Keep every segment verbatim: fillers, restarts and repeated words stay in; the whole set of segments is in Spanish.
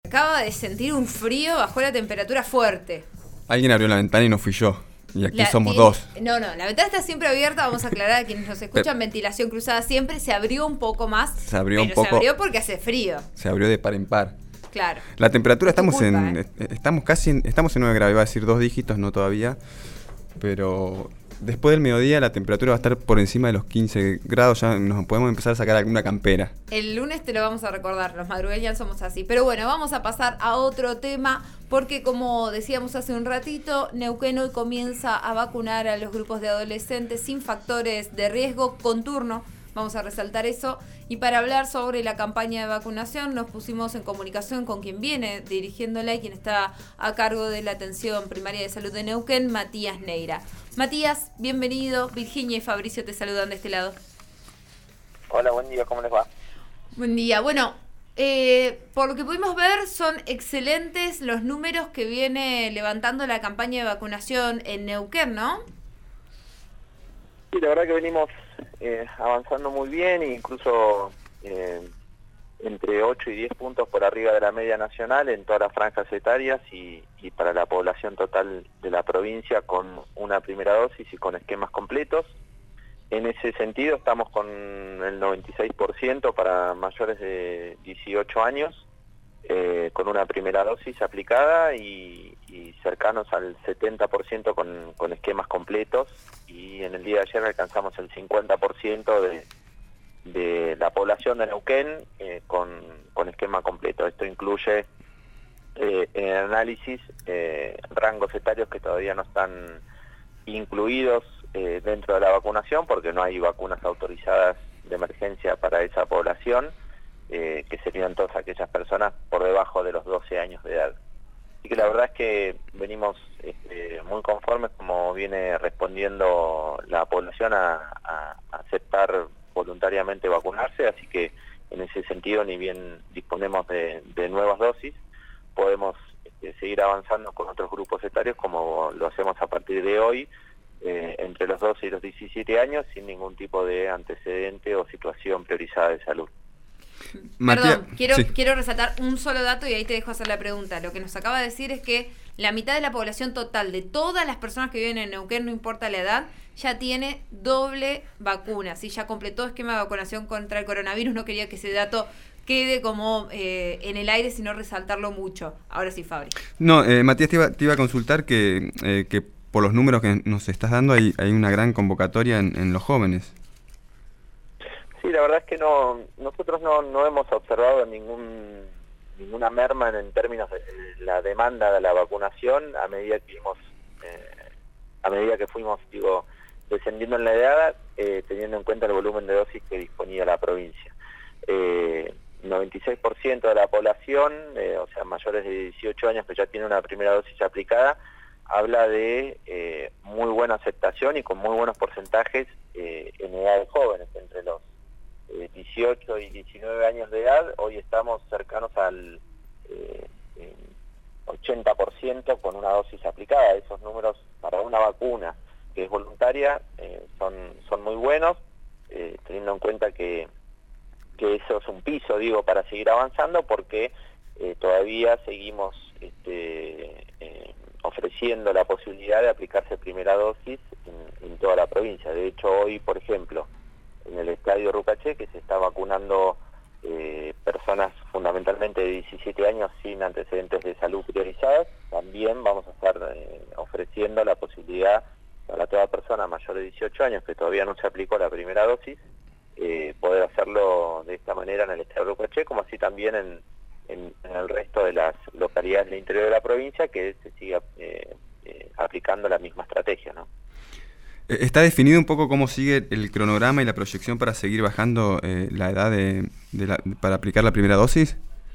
Acaba de sentir un frío, bajó la temperatura fuerte. Alguien abrió la ventana y no fui yo. Y aquí La, somos tiene, dos. No, no, la ventana está siempre abierta, vamos a aclarar a quienes nos escuchan, Pero, ventilación cruzada siempre, se abrió un poco más, se abrió pero un poco, se abrió porque hace frío. Se abrió de par en par. Claro. La temperatura, estamos culpa, en ¿eh? estamos casi en, estamos en nueve grados, iba a decir dos dígitos, no todavía, pero después del mediodía la temperatura va a estar por encima de los quince grados, ya nos podemos empezar a sacar alguna campera. El lunes te lo vamos a recordar, los madrugueños somos así. Pero bueno, vamos a pasar a otro tema, porque como decíamos hace un ratito, Neuquén hoy comienza a vacunar a los grupos de adolescentes sin factores de riesgo con turno. Vamos a resaltar eso. Y para hablar sobre la campaña de vacunación nos pusimos en comunicación con quien viene dirigiéndola y quien está a cargo de la atención primaria de salud de Neuquén, Matías Neira. Matías, bienvenido. Virginia y Fabricio te saludan de este lado. Hola, buen día, ¿cómo les va? Buen día. Bueno, eh, por lo que pudimos ver, son excelentes los números que viene levantando la campaña de vacunación en Neuquén, ¿no? Sí, la verdad que venimos eh, avanzando muy bien, incluso eh, entre ocho y diez puntos por arriba de la media nacional en todas las franjas etarias y, y para la población total de la provincia con una primera dosis y con esquemas completos. En ese sentido estamos con el noventa y seis por ciento para mayores de dieciocho años, eh, con una primera dosis aplicada y, y cercanos al setenta por ciento con, con esquemas completos, y en el día de ayer alcanzamos el cincuenta por ciento de, de la población de Neuquén eh, con, con esquema completo. Esto incluye eh, en el análisis eh, rangos etarios que todavía no están incluidos eh, dentro de la vacunación porque no hay vacunas autorizadas de emergencia para esa población, eh, que serían todas aquellas personas por debajo de los doce años de edad. Así que la verdad es que venimos este, muy conformes como viene respondiendo la población a, a, a aceptar voluntariamente vacunarse, así que en ese sentido, ni bien disponemos de, de nuevas dosis, podemos este, seguir avanzando con otros grupos etarios como lo hacemos a partir de hoy, eh, entre los doce y los diecisiete años, sin ningún tipo de antecedente o situación priorizada de salud. Perdón, quiero, sí. quiero resaltar un solo dato y ahí te dejo hacer la pregunta. Lo que nos acaba de decir es que la mitad de la población total de todas las personas que viven en Neuquén, no importa la edad, ya tiene doble vacuna, ¿sí? Ya completó esquema de vacunación contra el coronavirus. No quería que ese dato quede como eh, en el aire, sino resaltarlo mucho. Ahora sí, Fabri. No, eh, Matías, te iba, te iba a consultar que, eh, que por los números que nos estás dando hay, hay una gran convocatoria en, en los jóvenes. Sí, la verdad es que no, nosotros no, no hemos observado ningún ninguna merma en términos de la demanda de la vacunación a medida que fuimos, eh, a medida que fuimos, digo, descendiendo en la edad, eh, teniendo en cuenta el volumen de dosis que disponía la provincia. Eh, noventa y seis por ciento de la población, eh, o sea, mayores de dieciocho años que ya tiene una primera dosis aplicada, habla de eh, muy buena aceptación y con muy buenos porcentajes eh, en edades jóvenes, entre los eh, dieciocho y diecinueve años de edad. Hoy estamos cercanos al eh, ochenta por ciento con una dosis aplicada. Esos números para una vacuna que es voluntaria eh, son, son muy buenos, eh, teniendo en cuenta que, que eso es un piso, digo, para seguir avanzando, porque eh, todavía seguimos este, eh, ofreciendo la posibilidad de aplicarse primera dosis en, en toda la provincia. De hecho, hoy, por ejemplo, en el estadio Rucaché, que se está vacunando eh, personas fundamentalmente de diecisiete años sin antecedentes de salud priorizadas, también vamos a estar eh, ofreciendo la posibilidad para toda persona mayor de dieciocho años que todavía no se aplicó la primera dosis, eh, poder hacerlo de esta manera en el estadio Rucaché, como así también en, en, en el resto de las localidades del interior de la provincia, que se siga eh, eh, aplicando la misma estrategia, ¿no? ¿Está definido un poco cómo sigue el cronograma y la proyección para seguir bajando eh, la edad de, de la, para aplicar la primera dosis?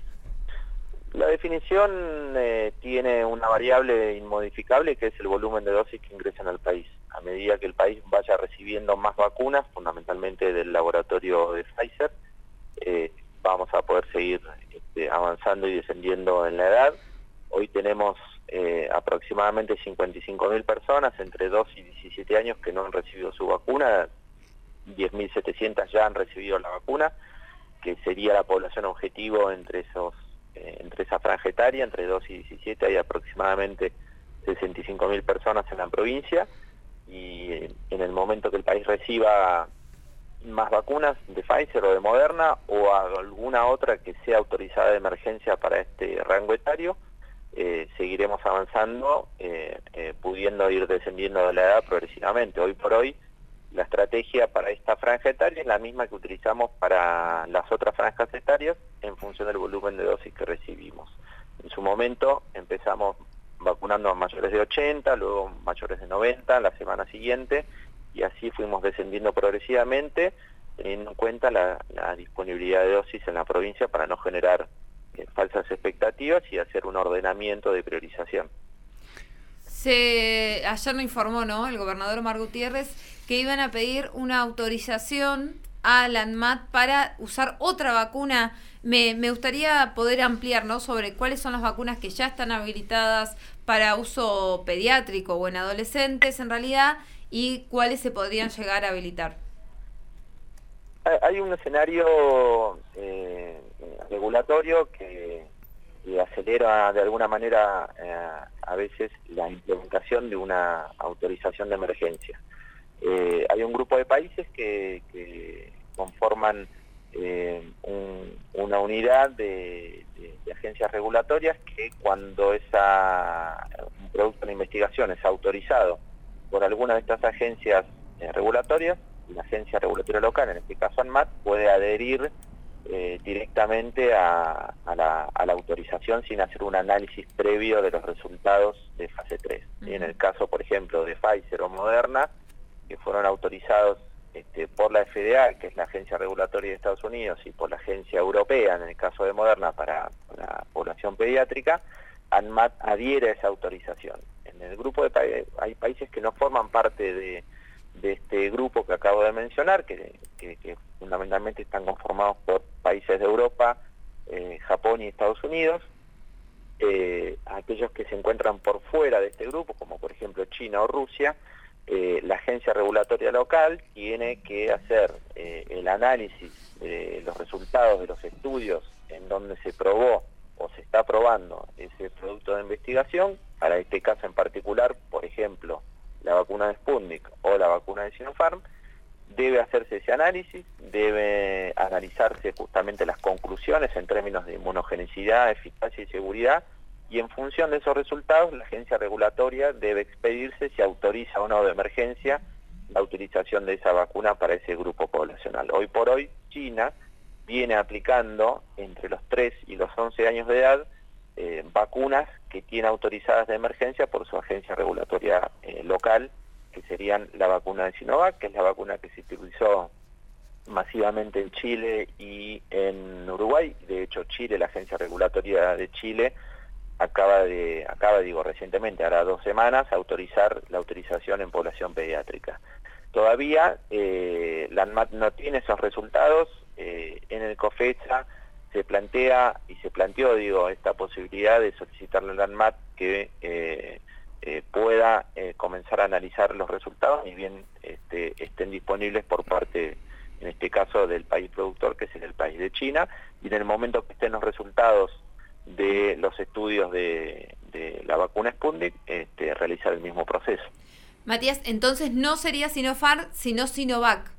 La definición eh, tiene una variable inmodificable, que es el volumen de dosis que ingresan al país. A medida que el país vaya recibiendo más vacunas, fundamentalmente del laboratorio de Pfizer, eh, vamos a poder seguir este, avanzando y descendiendo en la edad. Hoy tenemos eh, aproximadamente cincuenta y cinco mil personas entre dos y diecisiete años que no han recibido su vacuna, diez mil setecientas ya han recibido la vacuna, que sería la población objetivo entre esos eh, entre esa franja etaria, entre dos y diecisiete, hay aproximadamente sesenta y cinco mil personas en la provincia, y eh, en el momento que el país reciba más vacunas de Pfizer o de Moderna o alguna otra que sea autorizada de emergencia para este rango etario, eh, seguiremos avanzando, eh, eh, pudiendo ir descendiendo de la edad progresivamente. Hoy por hoy la estrategia para esta franja etaria es la misma que utilizamos para las otras franjas etarias en función del volumen de dosis que recibimos. En su momento empezamos vacunando a mayores de ochenta, luego mayores de noventa la semana siguiente, y así fuimos descendiendo progresivamente, teniendo en cuenta la, la disponibilidad de dosis en la provincia para no generar eh, falsas expectativas y hacer un ordenamiento de priorización. Se, ayer me informó, ¿no?, el gobernador Omar Gutiérrez, que iban a pedir una autorización a la ANMAT para usar otra vacuna. Me, me gustaría poder ampliar, ¿no?, sobre cuáles son las vacunas que ya están habilitadas para uso pediátrico o en adolescentes en realidad, y cuáles se podrían llegar a habilitar. Hay un escenario eh, regulatorio que, que acelera de alguna manera eh, a veces la implementación de una autorización de emergencia. Eh, hay un grupo de países que, que conforman eh, un, una unidad de, de, de agencias regulatorias que cuando esa, un producto de investigación es autorizado por alguna de estas agencias eh, regulatorias, la agencia regulatoria local, en este caso ANMAT, puede adherir eh, directamente a, a, la, a la autorización sin hacer un análisis previo de los resultados de fase tres. Uh-huh. Y en el caso, por ejemplo, de Pfizer o Moderna, que fueron autorizados este, por la F D A, que es la agencia regulatoria de Estados Unidos, y por la agencia europea, en el caso de Moderna, para la población pediátrica, ANMAT adhiere a esa autorización. En el grupo de países, hay países que no forman parte de, de este grupo que acabo de mencionar, que, que, que fundamentalmente están conformados por países de Europa, eh, Japón y Estados Unidos. Eh, aquellos que se encuentran por fuera de este grupo, como por ejemplo China o Rusia, eh, la agencia regulatoria local tiene que hacer eh, el análisis de los resultados de los estudios en donde se probó o se está probando ese producto de investigación. Para este caso en particular, por ejemplo, la vacuna de Sputnik o la vacuna de Sinopharm, debe hacerse ese análisis, debe analizarse justamente las conclusiones en términos de inmunogenicidad, eficacia y seguridad, y en función de esos resultados la agencia regulatoria debe expedirse si autoriza o no de emergencia la utilización de esa vacuna para ese grupo poblacional. Hoy por hoy, China viene aplicando entre los tres y los once años de edad eh, vacunas que tiene autorizadas de emergencia por su agencia regulatoria eh, local, que serían la vacuna de Sinovac, que es la vacuna que se utilizó masivamente en Chile y en Uruguay. De hecho, Chile, la agencia regulatoria de Chile, acaba de, acaba digo recientemente, hará dos semanas, a autorizar la utilización en población pediátrica. Todavía eh, la ANMAT no tiene esos resultados. Eh, en el COFESA se plantea y se planteó, digo, esta posibilidad de solicitarle a la ANMAT que eh, eh, pueda eh, comenzar a analizar los resultados y bien este, estén disponibles por parte, en este caso, del país productor, que es el país de China, y en el momento que estén los resultados de los estudios de, de la vacuna Sputnik, este, realizar el mismo proceso. Matías, entonces no sería Sinopharm, sino Sinovac.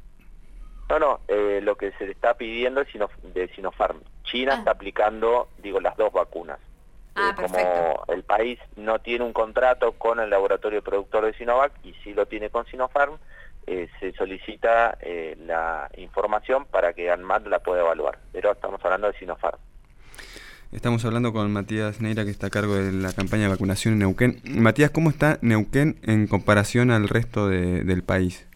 No, no, eh, lo que se le está pidiendo es Sino, de Sinopharm. China ah. está aplicando, digo, las dos vacunas. Ah, eh, perfecto. Como el país no tiene un contrato con el laboratorio productor de Sinovac y sí lo tiene con Sinopharm, eh, se solicita eh, la información para que ANMAT la pueda evaluar. Pero estamos hablando de Sinopharm. Estamos hablando con Matías Neira, que está a cargo de la campaña de vacunación en Neuquén. Matías, ¿cómo está Neuquén en comparación al resto de, del país?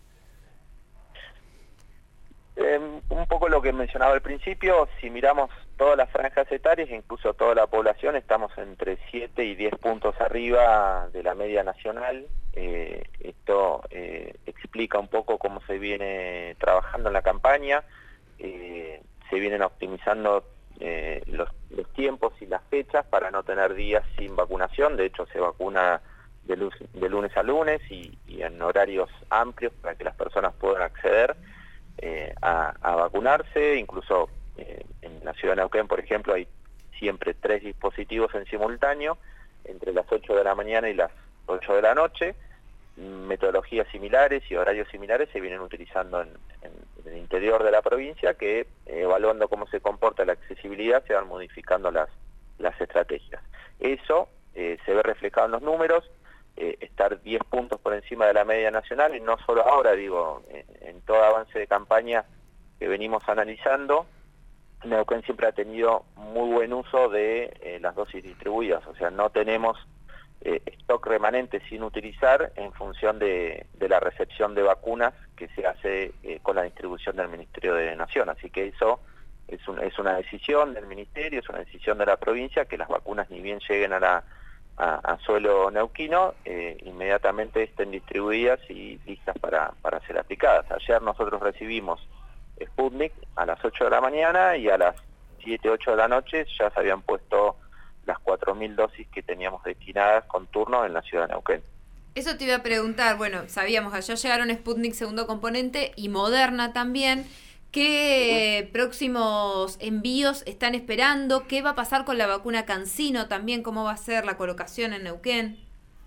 Eh, un poco lo que mencionaba al principio, si miramos todas las franjas etarias, incluso toda la población, estamos entre siete y diez puntos arriba de la media nacional. Eh, esto eh, explica un poco cómo se viene trabajando en la campaña. Eh, se vienen optimizando Eh, los, los tiempos y las fechas para no tener días sin vacunación. De hecho, se vacuna de, luz, de lunes a lunes y, y en horarios amplios para que las personas puedan acceder eh, a, a vacunarse. Incluso eh, en la ciudad de Neuquén, por ejemplo, hay siempre tres dispositivos en simultáneo, entre las ocho de la mañana y las ocho de la noche. Metodologías similares y horarios similares se vienen utilizando en, en, en el interior de la provincia, que eh, evaluando cómo se comporta la accesibilidad se van modificando las, las estrategias. Eso eh, se ve reflejado en los números, eh, estar diez puntos por encima de la media nacional, y no solo ahora, digo, en, en todo avance de campaña que venimos analizando, Neuquén siempre ha tenido muy buen uso de eh, las dosis distribuidas, o sea, no tenemos Eh, stock remanente sin utilizar en función de, de la recepción de vacunas que se hace eh, con la distribución del Ministerio de Nación. Así que eso es, un, es una decisión del Ministerio, es una decisión de la provincia, que las vacunas ni bien lleguen a, la, a, a suelo neuquino, eh, inmediatamente estén distribuidas y listas para, para ser aplicadas. Ayer nosotros recibimos Sputnik a las ocho de la mañana y a las siete, ocho de la noche ya se habían puesto las cuatro mil dosis que teníamos destinadas con turno en la ciudad de Neuquén. Eso te iba a preguntar, bueno, sabíamos, allá llegaron Sputnik segundo componente y Moderna también. ¿Qué uh-huh. próximos envíos están esperando? ¿Qué va a pasar con la vacuna CanSino también? ¿Cómo va a ser la colocación en Neuquén?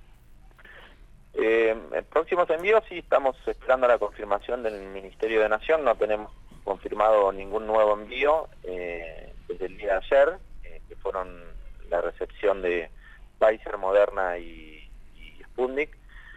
Eh, próximos envíos, sí, estamos esperando la confirmación del Ministerio de Nación. No tenemos confirmado ningún nuevo envío eh, desde el día de ayer, eh, que fueron la recepción de Pfizer, Moderna y, y Sputnik.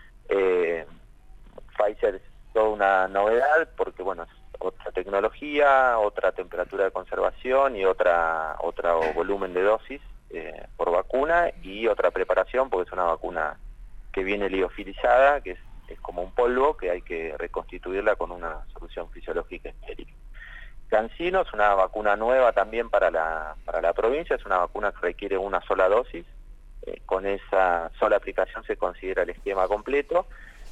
Eh, Pfizer es toda una novedad porque, bueno, es otra tecnología, otra temperatura de conservación y otra otro volumen de dosis eh, por vacuna, y otra preparación porque es una vacuna que viene liofilizada, que es, es como un polvo que hay que reconstituirla con una solución fisiológica estéril. CanSino es una vacuna nueva también para la, para la provincia, es una vacuna que requiere una sola dosis, eh, con esa sola aplicación se considera el esquema completo,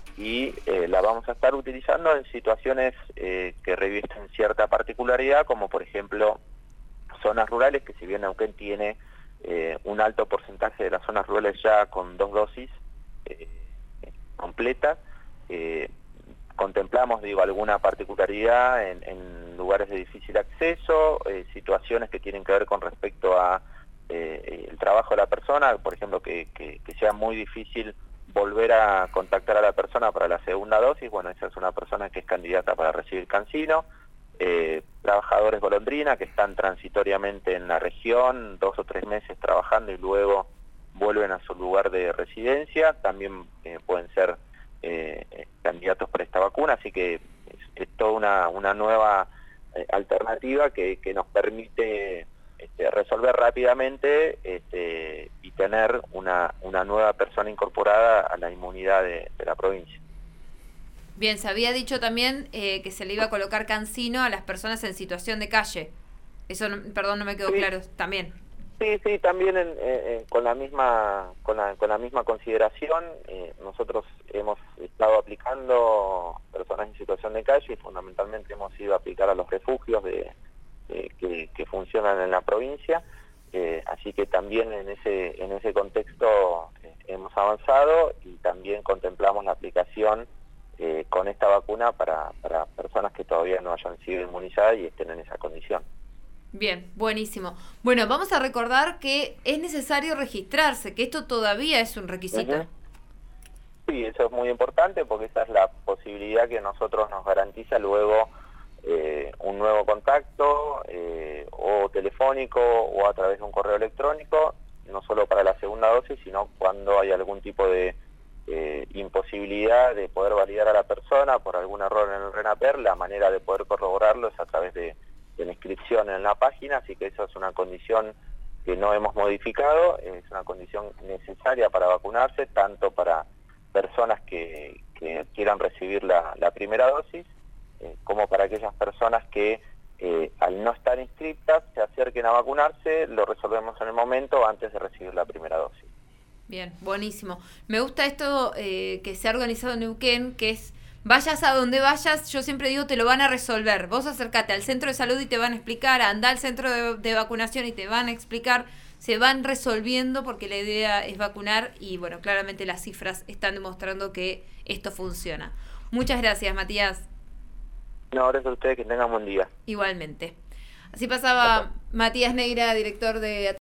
y eh, la vamos a estar utilizando en situaciones eh, que revisten cierta particularidad, como por ejemplo zonas rurales, que si bien Neuquén tiene eh, un alto porcentaje de las zonas rurales ya con dos dosis eh, completas, eh, contemplamos, digo, alguna particularidad en, en lugares de difícil acceso, eh, situaciones que tienen que ver con respecto a eh, el trabajo de la persona, por ejemplo, que, que, que sea muy difícil volver a contactar a la persona para la segunda dosis. Bueno, esa es una persona que es candidata para recibir CanSino. Eh, trabajadores golondrina que están transitoriamente en la región, dos o tres meses trabajando y luego vuelven a su lugar de residencia, también eh, pueden ser Eh, candidatos para esta vacuna, así que es, es toda una, una nueva eh, alternativa que, que nos permite este, resolver rápidamente este, y tener una, una nueva persona incorporada a la inmunidad de, de la provincia. Bien, se había dicho también eh, que se le iba a colocar CanSino a las personas en situación de calle. Eso, no, perdón, no me quedó sí. claro también. Sí, sí, también en, eh, con la misma con la, con la misma consideración. Eh, nosotros hemos estado aplicando personas en situación de calle y fundamentalmente hemos ido a aplicar a los refugios de, de que, que funcionan en la provincia, eh, así que también en ese en ese contexto eh, hemos avanzado y también contemplamos la aplicación eh, con esta vacuna para, para personas que todavía no hayan sido inmunizadas y estén en esa condición. Bien, buenísimo. Bueno, vamos a recordar que es necesario registrarse, que esto todavía es un requisito. Uh-huh. Sí, eso es muy importante porque esa es la posibilidad que nosotros nos garantiza luego eh, un nuevo contacto, eh, o telefónico o a través de un correo electrónico, no solo para la segunda dosis, sino cuando hay algún tipo de eh, imposibilidad de poder validar a la persona por algún error en el RENAPER. La manera de poder corroborarlo es a través de de la inscripción en la página, así que eso es una condición que no hemos modificado, es una condición necesaria para vacunarse, tanto para personas que, que quieran recibir la, la primera dosis, eh, como para aquellas personas que eh, al no estar inscritas se acerquen a vacunarse. Lo resolvemos en el momento antes de recibir la primera dosis. Bien, buenísimo. Me gusta esto eh, que se ha organizado en Neuquén, que es vayas a donde vayas, yo siempre digo, te lo van a resolver. Vos acércate al centro de salud y te van a explicar, anda al centro de, de vacunación y te van a explicar, se van resolviendo porque la idea es vacunar y bueno, claramente las cifras están demostrando que esto funciona. Muchas gracias, Matías. No, gracias a ustedes, que tengan buen día. Igualmente. Así pasaba Matías Neira, director de